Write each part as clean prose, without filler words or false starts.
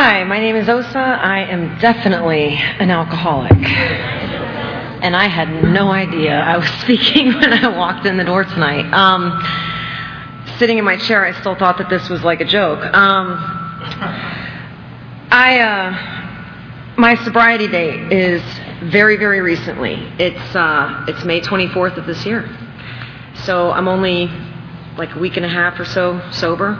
Hi, my name is Osa. I am definitely an alcoholic. And I had no idea I was speaking when I walked in the door tonight. Sitting in my chair, I still thought that this was like a joke. My sobriety date is very, very recently. It's May 24th of this year. So I'm only like a week and a half or so sober.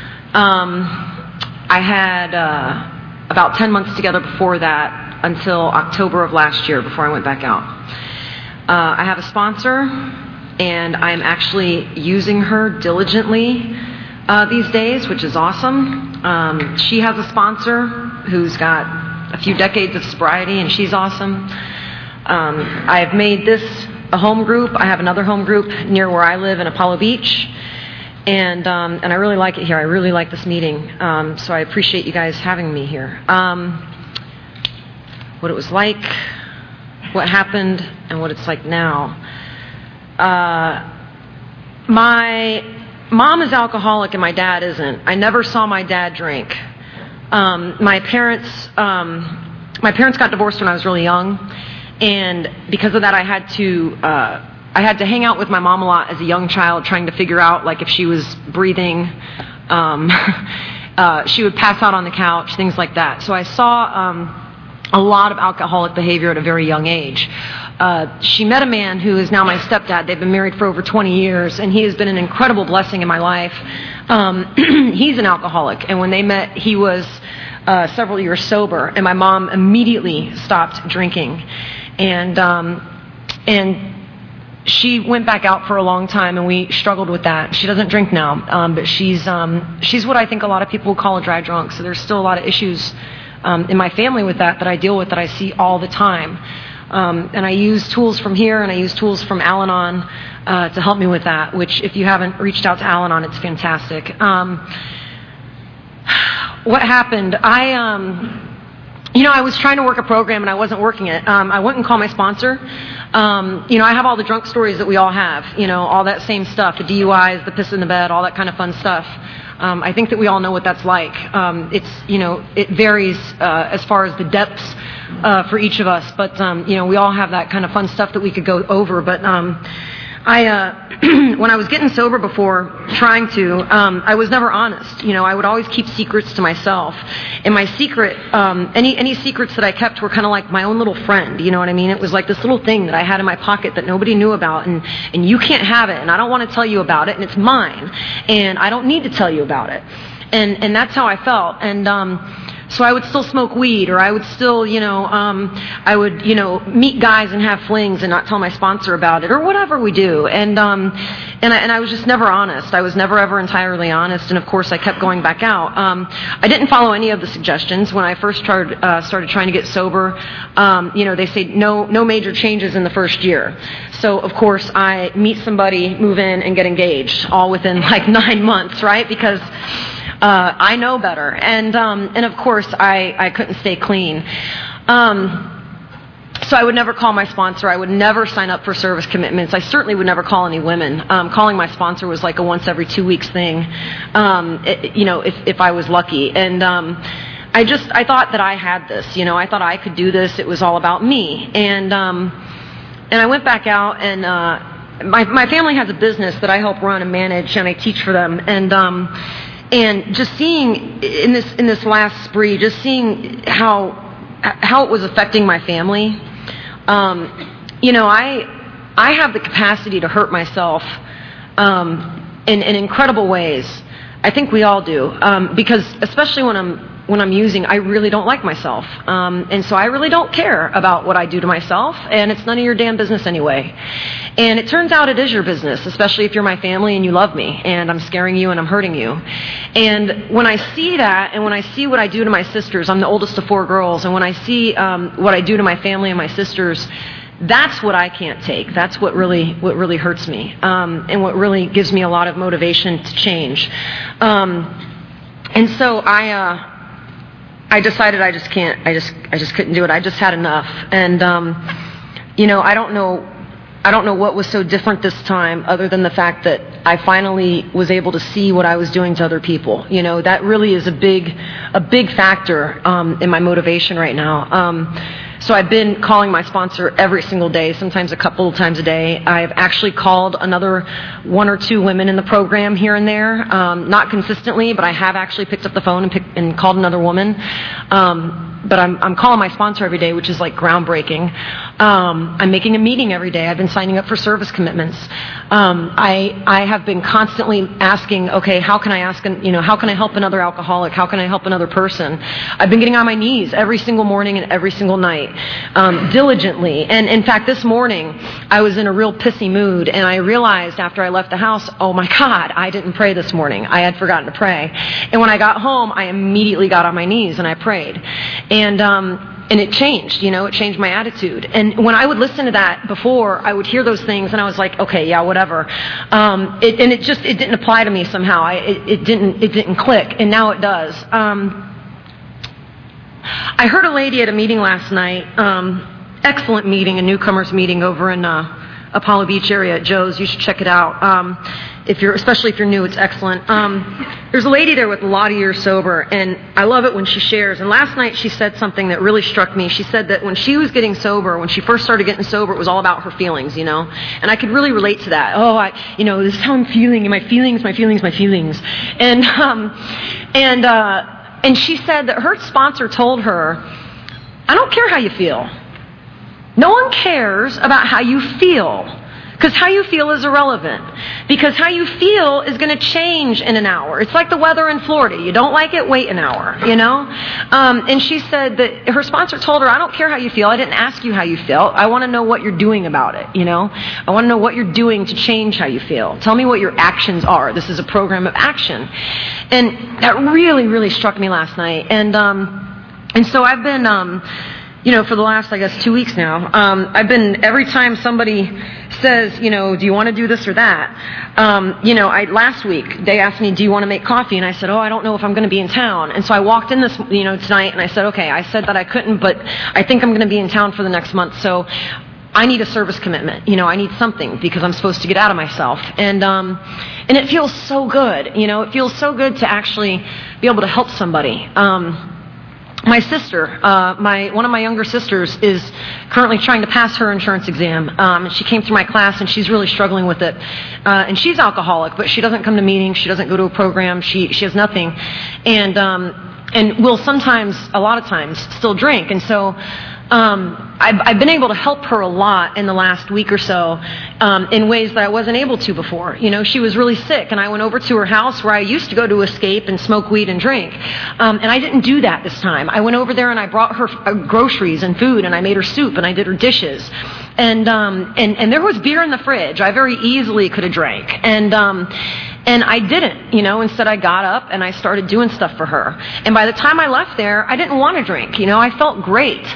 I had about 10 months together before that until October of last year before I went back out. I have a sponsor, and I'm actually using her diligently these days, which is awesome. She has a sponsor who's got a few decades of sobriety, and she's awesome. I've made this a home group. I have another home group near where I live in Apollo Beach. And I really like it here. I really like this meeting. So I appreciate you guys having me here. What it was like, what happened, and what it's like now. My mom is alcoholic and my dad isn't. I never saw my dad drink. My parents got divorced when I was really young, and because of that, I had to hang out with my mom a lot as a young child, trying to figure out like if she was breathing. She would pass out on the couch, things like that. So I saw a lot of alcoholic behavior at a very young age. She met a man who is now my stepdad. They've been married for over 20 years, and he has been an incredible blessing in my life. He's an alcoholic, and when they met, he was several years sober, and my mom immediately stopped drinking. And she went back out for a long time, and we struggled with that. She doesn't drink now, but she's what I think a lot of people would call a dry drunk. So there's still a lot of issues in my family with that I deal with, that I see all the time. And I use tools from here, and I use tools from Al-Anon to help me with that, which if you haven't reached out to Al-Anon, it's fantastic. What happened? I was trying to work a program and I wasn't working it. I went and called my sponsor. I have all the drunk stories that we all have, all that same stuff, the DUIs, the piss in the bed, all that kind of fun stuff. I think that we all know what that's like. It varies as far as the depths for each of us, but we all have that kind of fun stuff that we could go over. But when I was getting sober before, I was never honest. I would always keep secrets to myself. And my secret, any secrets that I kept were kind of like my own little friend. You know what I mean? It was like this little thing that I had in my pocket that nobody knew about, and you can't have it, and I don't want to tell you about it, and it's mine, and I don't need to tell you about it. And that's how I felt. And so I would still smoke weed, or I would still, meet guys and have flings and not tell my sponsor about it, or whatever we do. And I was just never honest. I was never ever entirely honest. And of course, I kept going back out. I didn't follow any of the suggestions when I first started trying to get sober. They say no major changes in the first year. So of course, I meet somebody, move in, and get engaged, all within like 9 months, right? Because I know better, and of course I couldn't stay clean. So I would never call my sponsor. I would never sign up for service commitments. I certainly would never call any women. Calling my sponsor was like a once every 2 weeks thing, if I was lucky. And I thought that I had this. I thought I could do this. It was all about me. And I went back out, and my family has a business that I help run and manage, and I teach for them. And just seeing in this last spree, just seeing how it was affecting my family. I have the capacity to hurt myself in incredible ways. I think we all do, because especially when I'm using, I really don't like myself, and so I really don't care about what I do to myself, and it's none of your damn business anyway. And it turns out it is your business, especially if you're my family and you love me, and I'm scaring you and I'm hurting you. And when I see that, and when I see what I do to my sisters, I'm the oldest of 4 girls, and when I see what I do to my family and my sisters, that's what I can't take. That's what really hurts me, and what really gives me a lot of motivation to change. And so I decided I just can't. I just couldn't do it. I just had enough. And I don't know what was so different this time, other than the fact that I finally was able to see what I was doing to other people. You know, that really is a big factor in my motivation right now. So I've been calling my sponsor every single day, sometimes a couple of times a day. I've actually called another 1 or 2 women in the program here and there, not consistently, but I have actually picked up the phone and called another woman. But I'm calling my sponsor every day, which is like groundbreaking. I'm making a meeting every day. I've been signing up for service commitments. I have been constantly asking, okay, how can I help another alcoholic? How can I help another person? I've been getting on my knees every single morning and every single night, diligently. And in fact, this morning, I was in a real pissy mood, and I realized after I left the house, oh my God, I didn't pray this morning. I had forgotten to pray. And when I got home, I immediately got on my knees and I prayed. And it changed, it changed my attitude. And when I would listen to that before, I would hear those things and I was like, okay, yeah, whatever. It didn't apply to me somehow. It didn't click, and now it does. I heard a lady at a meeting last night, excellent meeting, a newcomers meeting over in Apollo Beach area at Joe's. You should check it out. Especially if you're new, it's excellent. There's a lady there with a lot of years sober, and I love it when she shares. And last night she said something that really struck me. She said that when she was getting sober, when she first started getting sober, it was all about her feelings, And I could really relate to that. Oh, this is how I'm feeling, and my feelings. And she said that her sponsor told her, I don't care how you feel. No one cares about how you feel, because how you feel is irrelevant, because how you feel is going to change in an hour. It's like the weather in Florida. You don't like it, wait an hour, And she said that her sponsor told her, I don't care how you feel. I didn't ask you how you felt. I want to know what you're doing about it, I want to know what you're doing to change how you feel. Tell me what your actions are. This is a program of action. And that really, really struck me last night. And so I've been... for the last, 2 weeks now, I've been, every time somebody says, do you want to do this or that? Last week, they asked me, do you want to make coffee? And I said, I don't know if I'm going to be in town. And so I walked in this, tonight, and I said, okay, I said that I couldn't, but I think I'm going to be in town for the next month. So I need a service commitment. I need something, because I'm supposed to get out of myself. And it feels so good. It feels so good to actually be able to help somebody. My sister, one of my younger sisters, is currently trying to pass her insurance exam. She came through my class, and she's really struggling with it. And she's alcoholic, but she doesn't come to meetings. She doesn't go to a program. She has nothing, and will sometimes, a lot of times, still drink. And so I've been able to help her a lot in the last week or so, in ways that I wasn't able to before. She was really sick, and I went over to her house where I used to go to escape and smoke weed and drink. And I didn't do that this time. I went over there and I brought her groceries and food, and I made her soup, and I did her dishes. And there was beer in the fridge. I very easily could have drank. And I didn't, instead I got up and I started doing stuff for her. And by the time I left there, I didn't want to drink, I felt great.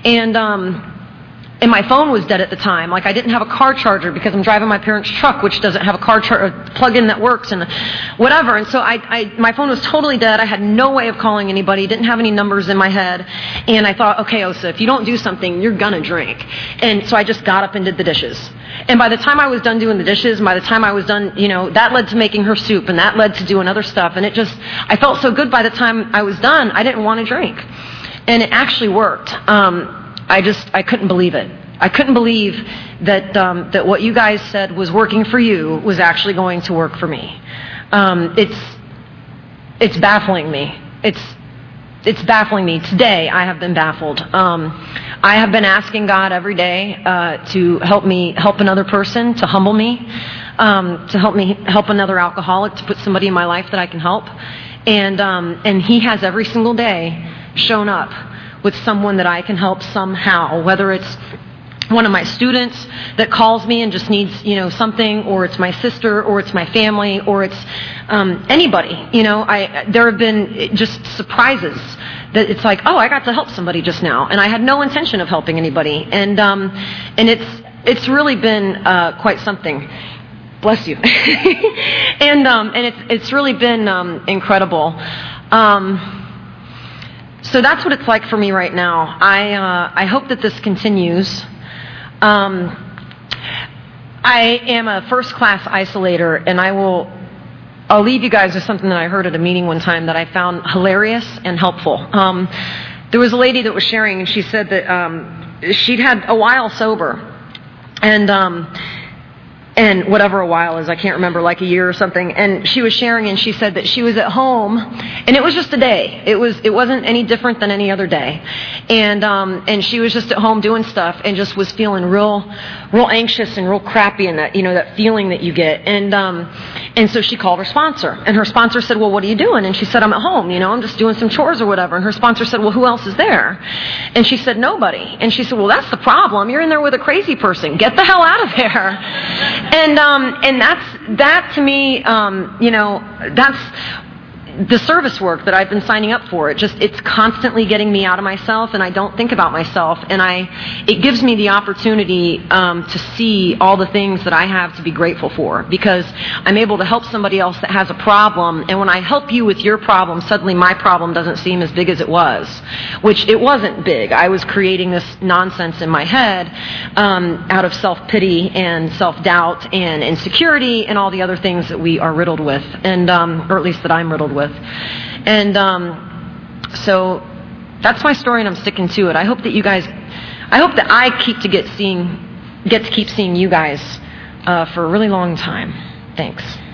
And my phone was dead at the time. I didn't have a car charger because I'm driving my parents' truck, which doesn't have a car plug-in that works and whatever. And so my phone was totally dead. I had no way of calling anybody, didn't have any numbers in my head. And I thought, okay, Osa, if you don't do something, you're going to drink. And so I just got up and did the dishes. And by the time I was done doing the dishes, and by the time I was done, that led to making her soup, and that led to doing other stuff. And I felt so good by the time I was done, I didn't want to drink. And it actually worked. I couldn't believe it. I couldn't believe that what you guys said was working for you was actually going to work for me. It's baffling me. It's baffling me. Today, I have been baffled. I have been asking God every day to help another person, to humble me, to help me help another alcoholic, to put somebody in my life that I can help. And He has every single day shown up with someone that I can help somehow, whether it's one of my students that calls me and just needs, something, or it's my sister, or it's my family, or it's anybody. There have been just surprises that it's like, oh, I got to help somebody just now, and I had no intention of helping anybody, and it's really been quite something. Bless you. and it's really been incredible. So that's what it's like for me right now. I hope that this continues. I am a first-class isolator, and I'll leave you guys with something that I heard at a meeting one time that I found hilarious and helpful. There was a lady that was sharing, and she said that she'd had a while sober, and whatever a while is, I can't remember, like a year or something. And she was sharing, and she said that she was at home, and it was just a day. It wasn't any different than any other day. And she was just at home doing stuff, and just was feeling real anxious and real crappy, and that feeling that you get. And so she called her sponsor, and her sponsor said, "Well, what are you doing?" And she said, "I'm at home. I'm just doing some chores or whatever." And her sponsor said, "Well, who else is there?" And she said, "Nobody." And she said, "Well, that's the problem. You're in there with a crazy person. Get the hell out of there." And that to me, that's the service work that I've been signing up for. It's constantly getting me out of myself, and I don't think about myself, and it gives me the opportunity to see all the things that I have to be grateful for, because I'm able to help somebody else that has a problem, and when I help you with your problem, suddenly my problem doesn't seem as big as it was, which it wasn't big. I was creating this nonsense in my head out of self-pity and self-doubt and insecurity and all the other things that we are riddled with, and or at least that I'm riddled with. And so that's my story, and I'm sticking to it. I hope that I get to keep seeing you guys for a really long time. Thanks.